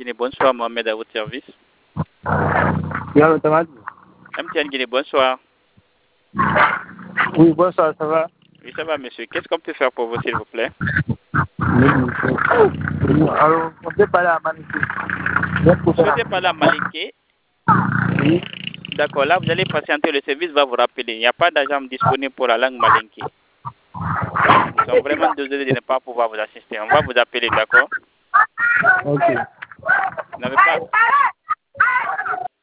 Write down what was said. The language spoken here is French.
Guinée, bonsoir, Mohamed à votre service. MTN Guinée, bonsoir. Oui, bonsoir, ça va? Oui, ça va, monsieur. Qu'est-ce qu'on peut faire pour vous, s'il vous plaît? Alors, on peut parler à Malinké. Vous souhaitez parler à Malinké? Oui. D'accord, là, vous allez patienter, le service va vous rappeler. Il n'y a pas d'agent disponible pour la langue Malinké. Nous sommes vraiment désolés de ne pas pouvoir vous assister. On va vous appeler, d'accord? Ok. Vous n'avez pas...